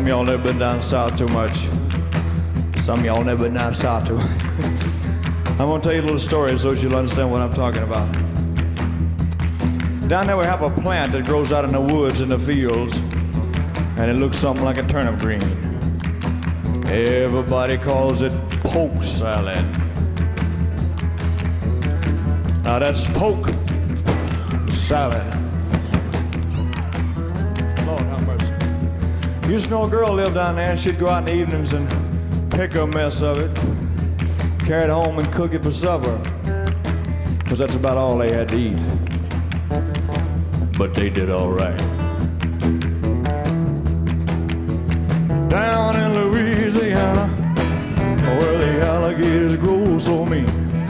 Some of y'all never been down south too much. Some of y'all never been down south too much. I'm gonna tell you a little story so you'll understand what I'm talking about. Down there we have a plant that grows out in the woods in the fields, and it looks something like a turnip green. Everybody calls it poke salad. Now that's poke salad. Lord have mercy. Used to know a girl lived down there, and she'd go out in the evenings and pick a mess of it, carry it home and cook it for supper, because that's about all they had to eat. But they did all right. Down in Louisiana, where the alligators grow so mean,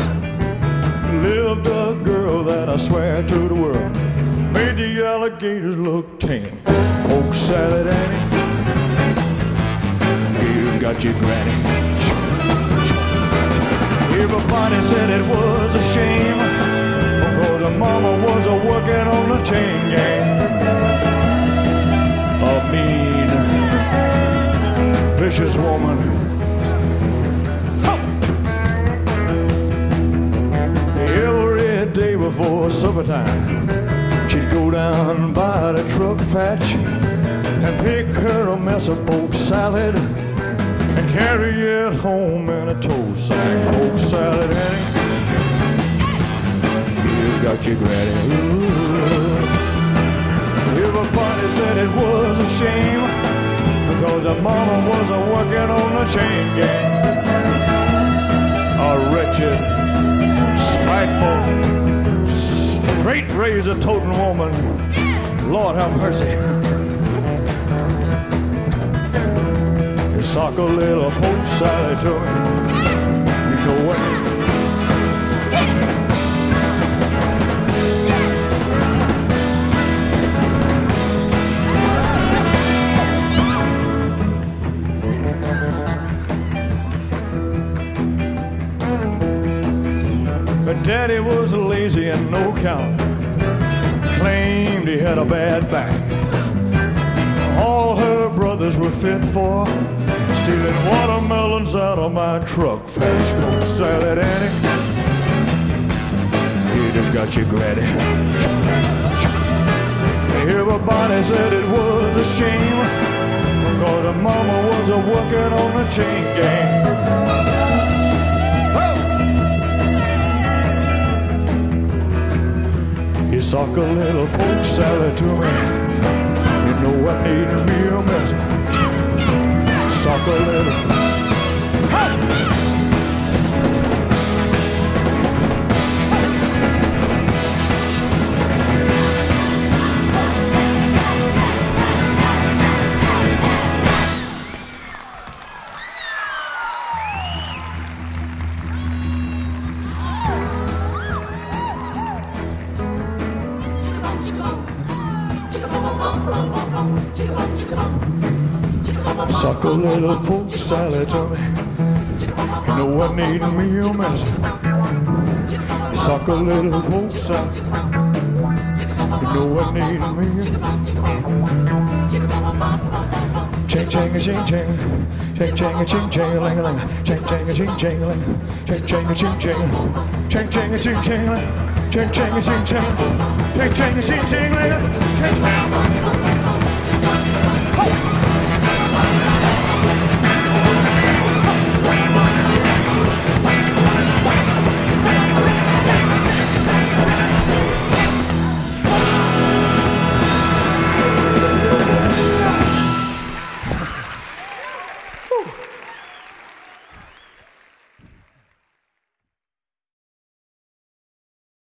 lived a girl that I swear to the world made the alligators look tame. Poke salad, Annie, you got your granny. Everybody said it was a shame, because the mama was working on the chain gang. A mean, vicious woman. Every day before supper time, she'd go down by the truck patch and pick her a mess of poke salad and carry it home in a toast. Sang poke salad, Annie, you got your granny. Ooh. Everybody said it was a shame, because the mama was working on the chain gang. A wretched, spiteful, straight razor toting woman. Lord have mercy. You sock a little poke salad to me. You know what? Daddy was lazy and no count, claimed he had a bad back. All her brothers were fit for stealing watermelons out of my truck patch. Poke salad, Annie, you just got your granny. Everybody said it was a shame, because the mama was working on the chain gang. You sock a little poke salad to me. You know I need me a mess. Sock a little. Ha! Sock a little poke salad to me. You know I need me a mess. Sock a little poke salad. You know I need me a ching ching a ching ching, ching ching a ching ching a ling a ling, ching ching a ching ching a ling, ching ching a ching ching, ching ching a ching ching a ling, ching ching a ching ching, ching ching a ching ching a ling, ching ching.